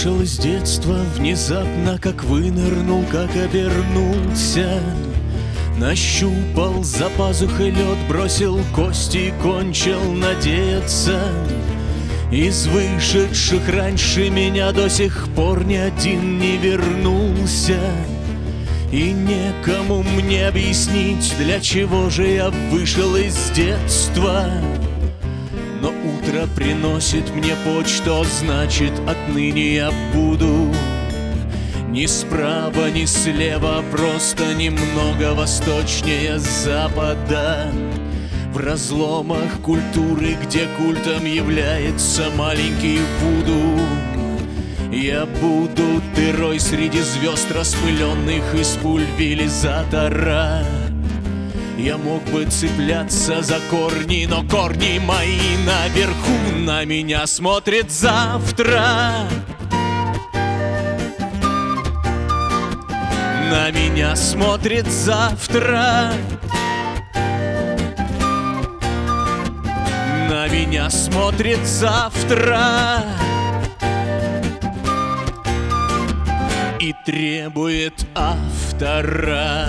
вышел из детства внезапно, как вынырнул, как обернулся. Нащупал за пазухой лед, бросил кости и кончил надеяться. Из вышедших раньше меня до сих пор ни один не вернулся. И некому мне объяснить, для чего же я вышел из детства. Но утро приносит мне почту, значит, отныне я буду ни справа, ни слева, просто немного восточнее запада. В разломах культуры, где культом является маленький вуду, я буду дырой среди звезд, распыленных из пульверизатора. Я мог бы цепляться за корни, но корни мои наверху. На меня смотрит завтра. На меня смотрит завтра. На меня смотрит завтра. И требует автора.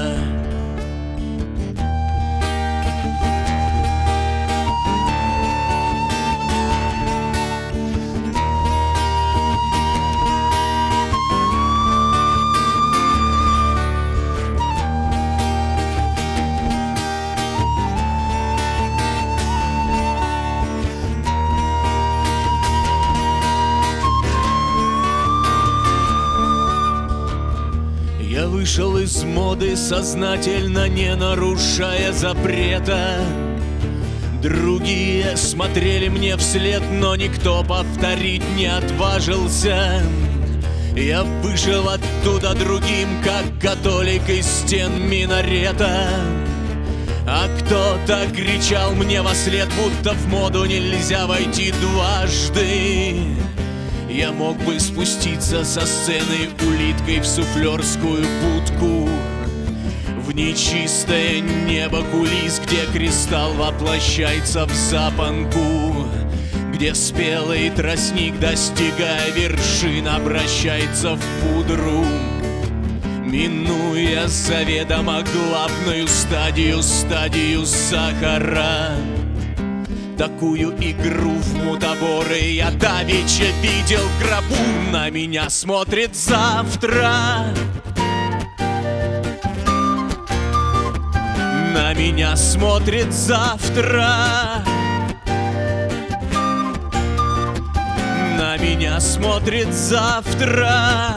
Я вышел из моды, сознательно не нарушая запрета. Другие смотрели мне вслед, но никто повторить не отважился. Я вышел оттуда другим, как католик из стен минарета. А кто-то кричал мне вослед, будто в моду нельзя войти дважды. Я мог бы спуститься со сцены улиткой в суфлерскую будку, в нечистое небо кулис, где кристалл воплощается в запонку, где спелый тростник, достигая вершин, обращается в пудру, минуя заведомо главную стадию сахара. Такую игру в мутаборы я давеча видел в гробу. На меня смотрит завтра. На меня смотрит завтра. На меня смотрит завтра.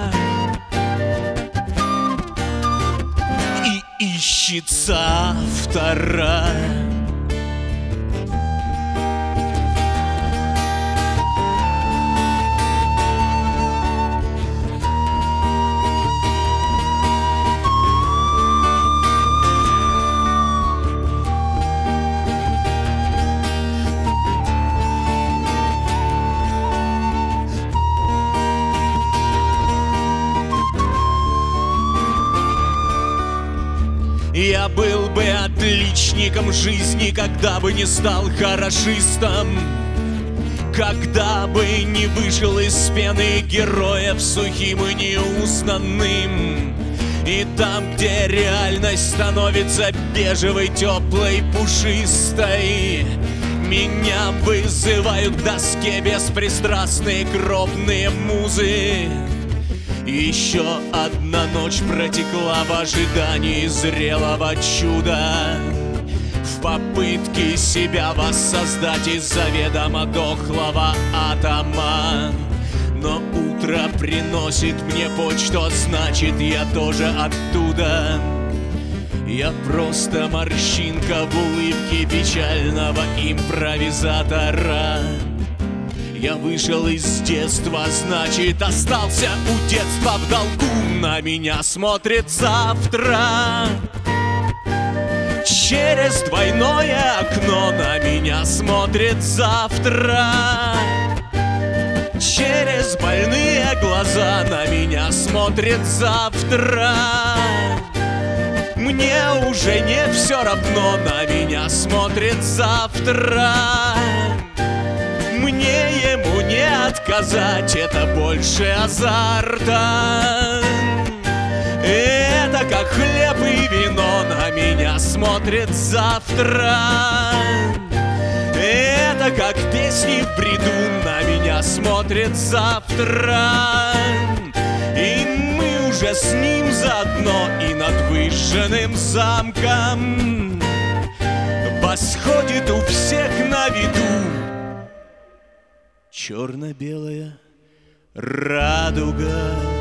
И ищется автора. Я был бы отличником жизни, когда бы не стал хорошистом, когда бы не вышел из пены героев сухим и неузнанным. И там, где реальность становится бежевой, теплой, пушистой, меня вызывают к доске беспристрастные кровные музы. Еще одна ночь протекла в ожидании зрелого чуда, в попытке себя воссоздать из заведомо дохлого атома. Но утро приносит мне почту, значит, я тоже оттуда. Я просто морщинка в улыбке печального импровизатора. Я вышел из детства, значит, остался у детства в долгу. На меня смотрит завтра. Через двойное окно на меня смотрит завтра. Через больные глаза на меня смотрит завтра. Мне уже не все равно, на меня смотрит завтра. Мне ему не отказать. сказать, это больше азарта. Это как хлеб и вино на меня смотрит завтра. Это как песни в бреду на меня смотрит завтра. И мы уже с ним заодно, и над выжженным замком восходит у всех на виду черно-белая радуга.